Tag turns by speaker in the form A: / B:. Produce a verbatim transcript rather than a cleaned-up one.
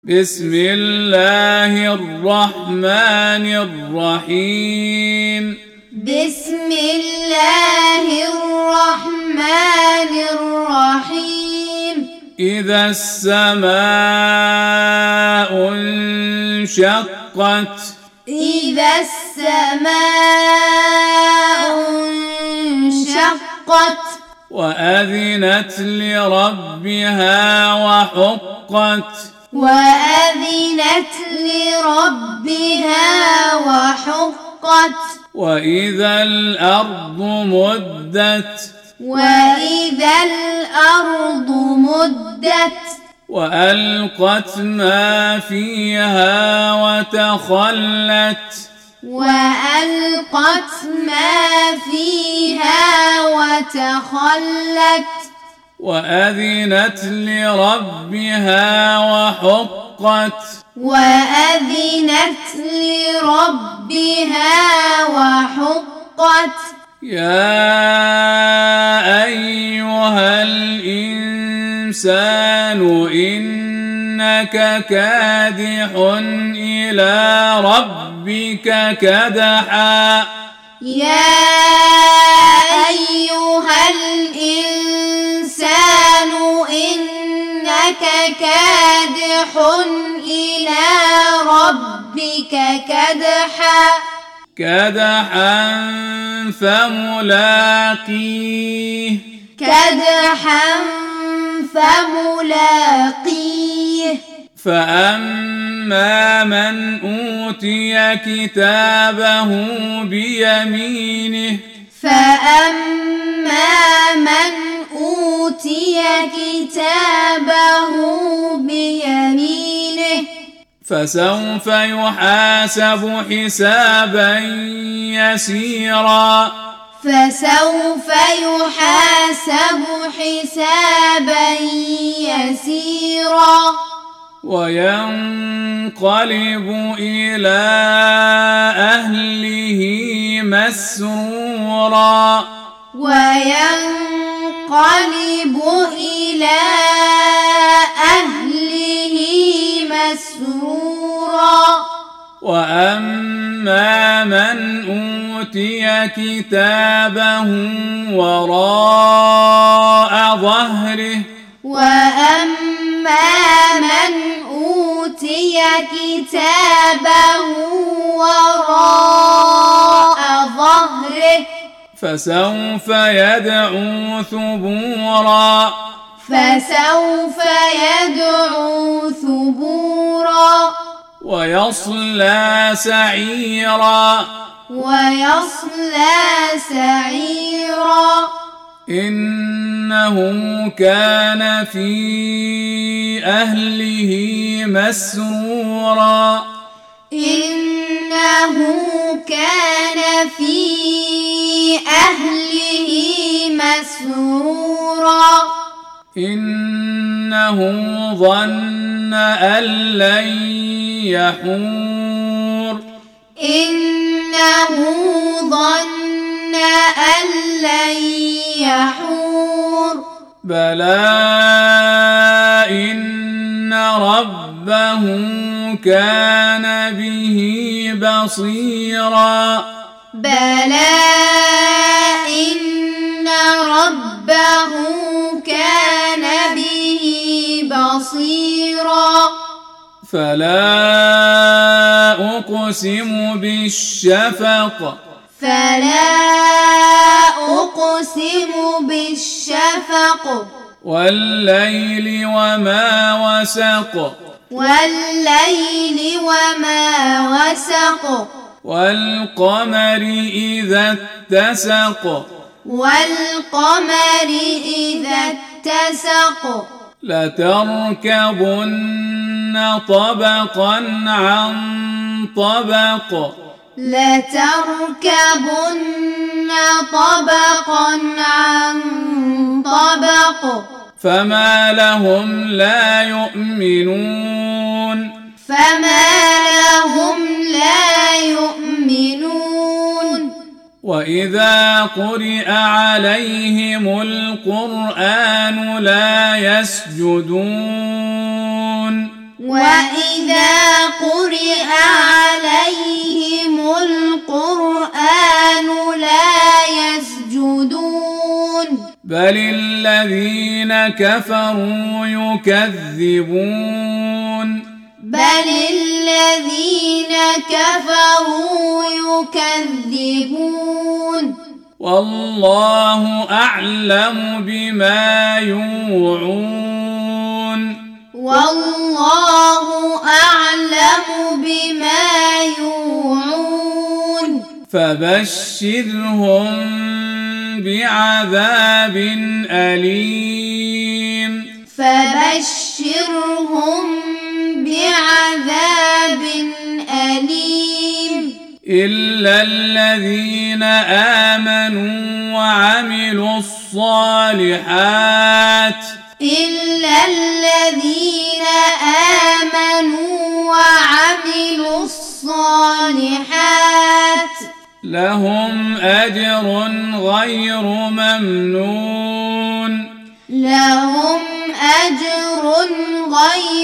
A: بسم الله الرحمن الرحيم
B: بسم الله الرحمن الرحيم
A: إذا السماء انشقت
B: إذا السماء انشقت
A: وأذنت لربها وحقت
B: وأذنت لربها وحقت
A: وإذا الأرض مدت
B: وإذا الأرض مدت
A: وألقت ما فيها وتخلت
B: وألقت ما فيها وتخلت
A: وأذنت لربها وحقت
B: وأذنت لربها وحقت
A: يا أيها الإنسان إنك كادح إلى ربك كدحا
B: يا أيها الإنسان إنك كادح إلى ربك كدحا
A: كدحا فملاقيه
B: كدحا فملاقيه
A: فأما من أوتي كتابه بيمينه
B: فأما من أوتي كتابه بيمينه
A: فسوف يحاسب حسابا يسيرا
B: فسوف يحاسب حسابا يسيرا
A: وينقلب إلى أهله مسرورا
B: وينقلب إلى أهله مسرورا
A: وأما من أوتي كتابه وراء ظهره
B: وأما من أوتي كتابه وراء ظهره
A: فسوف يدعو ثبورا
B: فسوف يدعو ثبورا
A: ويصلى سعيرا
B: ويصلى سعيرا
A: إنه كان في أهله مسرورا
B: إنه كان في أهله مسرورا
A: إنه ظن أن لن يحور
B: إنه ظن أن لن يحور
A: بلى إن ربه كان به بصيرا
B: بلى إن ربه كان به بصيرا
A: فلا أقسم بالشفق
B: فلا أقسم بالشفق
A: والليل وما وسق
B: والليل وما وسق
A: والقمر إذا اتسق
B: والقمر إذا اتسق
A: لتركبن طبقا عن طبق
B: لتركبن طبقا عن طبق
A: فما لهم لا يؤمنون
B: فما لهم لا يؤمنون
A: وإذا قرئ عليهم القرآن لا يسجدون
B: وإذا قرئ عليهم القرآن لا يسجدون
A: بل الذين كفروا يكذبون
B: بل الذين كفروا يكذبون
A: والله أعلم بما يوعون
B: والله أعلم بما يوعون
A: فبشرهم بعذاب أليم
B: فبشرهم بعذاب أليم
A: إلا الذين آمنوا وعملوا الصالحات
B: إلا الذين آمنوا وعملوا الصالحات
A: لهم أجر غير ممنون
B: لهم أجر غير